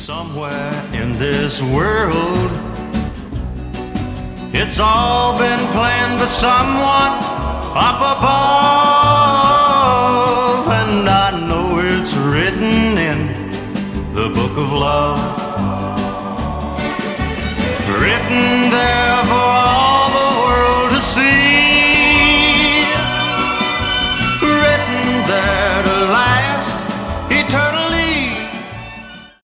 Somewhere in this world, it's all been planned by someone up above, and I know it's written in the book of love, written there for